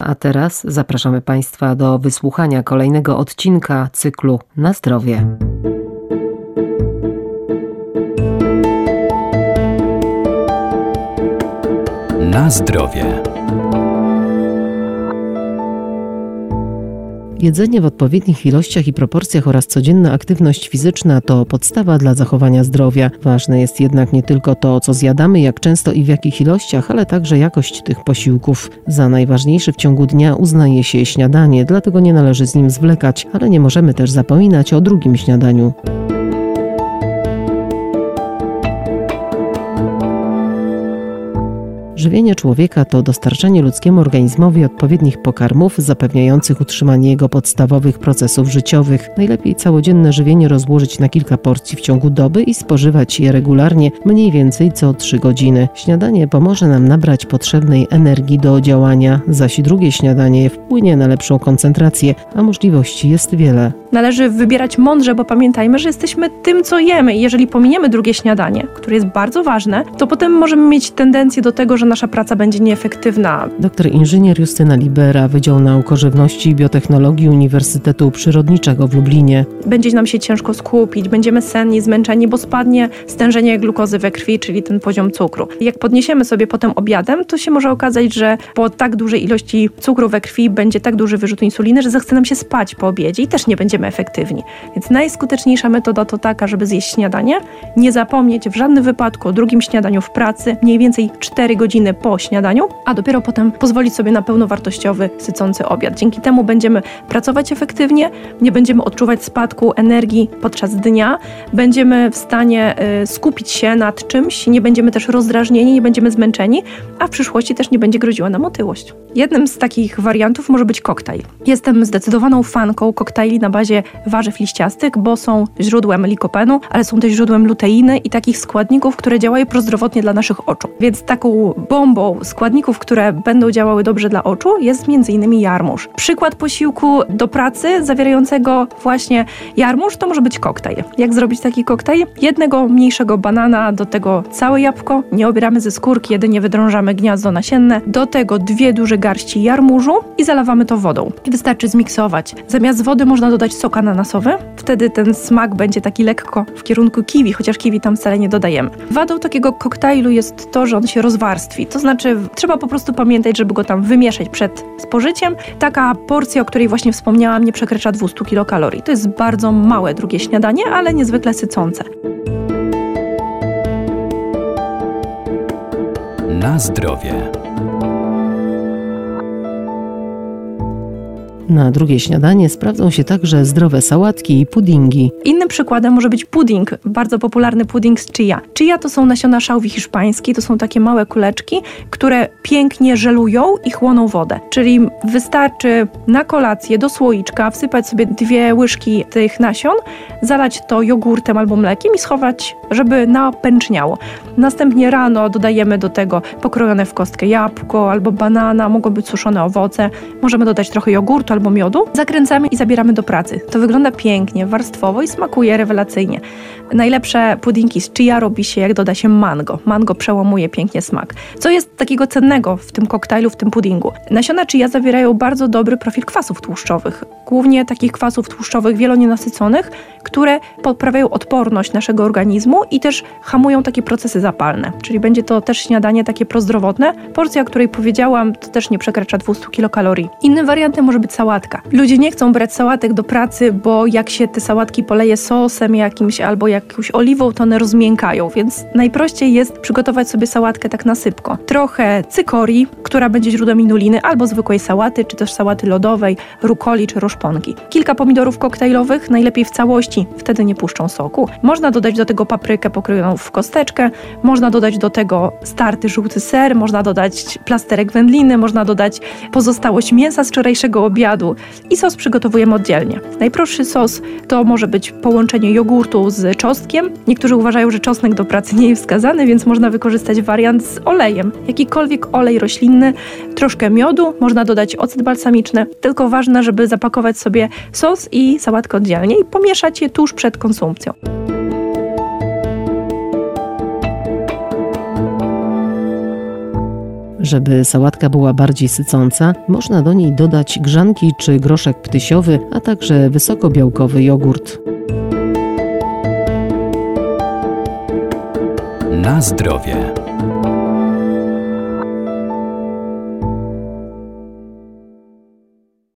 A teraz zapraszamy Państwa do wysłuchania kolejnego odcinka cyklu Na zdrowie. Na zdrowie. Jedzenie w odpowiednich ilościach i proporcjach oraz codzienna aktywność fizyczna to podstawa dla zachowania zdrowia. Ważne jest jednak nie tylko to, co zjadamy, jak często i w jakich ilościach, ale także jakość tych posiłków. Za najważniejszy w ciągu dnia uznaje się śniadanie, dlatego nie należy z nim zwlekać, ale nie możemy też zapominać o drugim śniadaniu. Żywienie człowieka to dostarczanie ludzkiemu organizmowi odpowiednich pokarmów zapewniających utrzymanie jego podstawowych procesów życiowych. Najlepiej całodzienne żywienie rozłożyć na kilka porcji w ciągu doby i spożywać je regularnie, mniej więcej co 3 godziny. Śniadanie pomoże nam nabrać potrzebnej energii do działania, zaś drugie śniadanie wpłynie na lepszą koncentrację, a możliwości jest wiele. Należy wybierać mądrze, bo pamiętajmy, że jesteśmy tym, co jemy i jeżeli pominiemy drugie śniadanie, które jest bardzo ważne, to potem możemy mieć tendencję do tego, że nasza praca będzie nieefektywna. Doktor inżynier Justyna Libera, Wydział Nauk o Żywności i Biotechnologii Uniwersytetu Przyrodniczego w Lublinie. Będzie nam się ciężko skupić, będziemy senni, zmęczeni, bo spadnie stężenie glukozy we krwi, czyli ten poziom cukru. Jak podniesiemy sobie potem obiadem, to się może okazać, że po tak dużej ilości cukru we krwi będzie tak duży wyrzut insuliny, że zachce nam się spać po obiedzie i też nie będziemy efektywni. Więc najskuteczniejsza metoda to taka, żeby zjeść śniadanie, nie zapomnieć w żadnym wypadku o drugim śniadaniu w pracy, mniej więcej 4 godziny po śniadaniu, a dopiero potem pozwolić sobie na pełnowartościowy, sycący obiad. Dzięki temu będziemy pracować efektywnie, nie będziemy odczuwać spadku energii podczas dnia, będziemy w stanie skupić się nad czymś, nie będziemy też rozdrażnieni, nie będziemy zmęczeni, a w przyszłości też nie będzie groziła nam otyłość. Jednym z takich wariantów może być koktajl. Jestem zdecydowaną fanką koktajli na bazie warzyw liściastych, bo są źródłem likopenu, ale są też źródłem luteiny i takich składników, które działają prozdrowotnie dla naszych oczu. Więc taką bombą składników, które będą działały dobrze dla oczu, jest m.in. jarmuż. Przykład posiłku do pracy zawierającego właśnie jarmuż to może być koktajl. Jak zrobić taki koktajl? Jednego mniejszego banana, do tego całe jabłko, nie obieramy ze skórki, jedynie wydrążamy gniazdo nasienne, do tego 2 duże garści jarmużu i zalewamy to wodą. I wystarczy zmiksować. Zamiast wody można dodać sok ananasowy, wtedy ten smak będzie taki lekko w kierunku kiwi, chociaż kiwi tam wcale nie dodajemy. Wadą takiego koktajlu jest to, że on się rozwarstwi. To znaczy trzeba po prostu pamiętać, żeby go tam wymieszać przed spożyciem. Taka porcja, o której właśnie wspomniałam, nie przekracza 200 kilokalorii. To jest bardzo małe drugie śniadanie, ale niezwykle sycące. Na zdrowie. Na drugie śniadanie sprawdzą się także zdrowe sałatki i puddingi. Innym przykładem może być pudding, bardzo popularny pudding z chia. Chia to są nasiona szałwi hiszpańskiej, to są takie małe kuleczki, które pięknie żelują i chłoną wodę. Czyli wystarczy na kolację do słoiczka wsypać sobie 2 łyżki tych nasion, zalać to jogurtem albo mlekiem i schować, żeby napęczniało. Następnie rano dodajemy do tego pokrojone w kostkę jabłko albo banana, mogą być suszone owoce, możemy dodać trochę jogurtu albo miodu, zakręcamy i zabieramy do pracy. To wygląda pięknie, warstwowo i smakuje rewelacyjnie. Najlepsze puddingi z chia robi się, jak doda się mango. Mango przełamuje pięknie smak. Co jest takiego cennego w tym koktajlu, w tym puddingu? Nasiona chia zawierają bardzo dobry profil kwasów tłuszczowych. Głównie takich kwasów tłuszczowych wielonienasyconych, które poprawiają odporność naszego organizmu i też hamują takie procesy zapalne. Czyli będzie to też śniadanie takie prozdrowotne. Porcja, o której powiedziałam, to też nie przekracza 200 kilokalorii. Innym wariantem może być sałatka. Ludzie nie chcą brać sałatek do pracy, bo jak się te sałatki poleje sosem jakimś albo jakąś oliwą, to one rozmiękają, więc najprościej jest przygotować sobie sałatkę tak na sypko. Trochę cykorii, która będzie źródłem inuliny, albo zwykłej sałaty, czy też sałaty lodowej, rukoli czy roszponki. Kilka pomidorów koktajlowych, najlepiej w całości, wtedy nie puszczą soku. Można dodać do tego paprykę pokrojoną w kosteczkę, można dodać do tego starty żółty ser, można dodać plasterek wędliny, można dodać pozostałość mięsa z wczorajszego obiadu i sos przygotowujemy oddzielnie. Najprostszy sos to może być połączenie jogurtu z czosnkiem. Niektórzy uważają, że czosnek do pracy nie jest wskazany, więc można wykorzystać wariant z olejem. Jakikolwiek olej roślinny, troszkę miodu, można dodać ocet balsamiczny. Tylko ważne, żeby zapakować sobie sos i sałatkę oddzielnie i pomieszać je tuż przed konsumpcją. Żeby sałatka była bardziej sycąca, można do niej dodać grzanki czy groszek ptysiowy, a także wysokobiałkowy jogurt. Na zdrowie.